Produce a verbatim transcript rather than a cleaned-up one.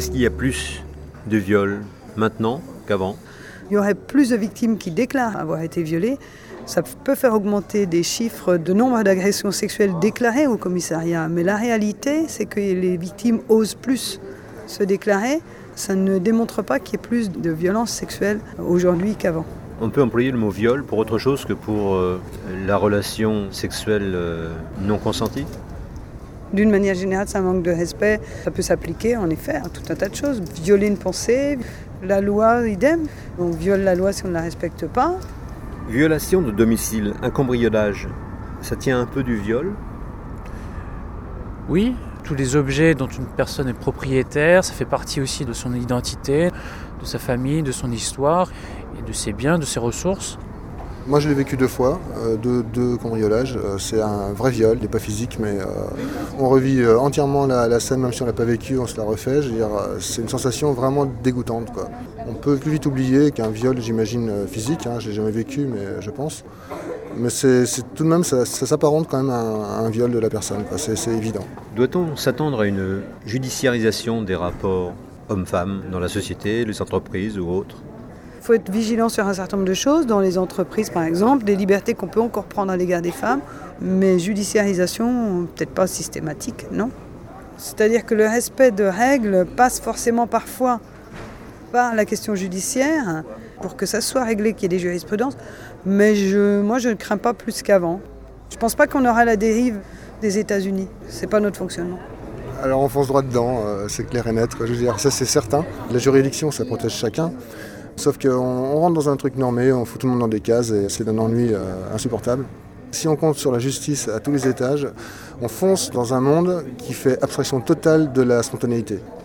Est-ce qu'il y a plus de viols maintenant qu'avant ? Il y aurait plus de victimes qui déclarent avoir été violées. Ça peut faire augmenter des chiffres de nombre d'agressions sexuelles déclarées au commissariat. Mais la réalité, c'est que les victimes osent plus se déclarer. Ça ne démontre pas qu'il y ait plus de violences sexuelles aujourd'hui qu'avant. On peut employer le mot viol pour autre chose que pour euh, la relation sexuelle euh, non consentie ? D'une manière générale, c'est un manque de respect. Ça peut s'appliquer en effet à tout un tas de choses. Violer une pensée, la loi, idem. On viole la loi si on ne la respecte pas. Violation de domicile, un cambriolage, ça tient un peu du viol ? Oui, tous les objets dont une personne est propriétaire, ça fait partie aussi de son identité, de sa famille, de son histoire, et de ses biens, de ses ressources. Moi je l'ai vécu deux fois, euh, deux, deux cambriolages. Euh, c'est un vrai viol, il n'est pas physique, mais euh, on revit euh, entièrement la, la scène, même si on ne l'a pas vécu, on se la refait. Je veux dire, euh, c'est une sensation vraiment dégoûtante, quoi. On peut plus vite oublier qu'un viol, j'imagine, euh, physique, hein, je l'ai jamais vécu, mais euh, je pense. Mais c'est, c'est tout de même, ça, ça s'apparente quand même à un, à un viol de la personne, quoi. C'est, c'est évident. Doit-on s'attendre à une judiciarisation des rapports hommes-femmes dans la société, les entreprises ou autres ? Il faut être vigilant sur un certain nombre de choses, dans les entreprises par exemple, des libertés qu'on peut encore prendre à l'égard des femmes, mais judiciarisation, peut-être pas systématique, non ? C'est-à-dire que le respect de règles passe forcément parfois par la question judiciaire, pour que ça soit réglé, qu'il y ait des jurisprudences, mais je, moi je ne crains pas plus qu'avant. Je ne pense pas qu'on aura la dérive des États-Unis, c'est pas notre fonctionnement. Alors on fonce droit dedans, euh, c'est clair et net, quoi. Je veux dire, ça c'est certain. La juridiction, ça protège chacun. Sauf qu'on on rentre dans un truc normé, on fout tout le monde dans des cases et c'est un ennui euh, insupportable. Si on compte sur la justice à tous les étages, on fonce dans un monde qui fait abstraction totale de la spontanéité.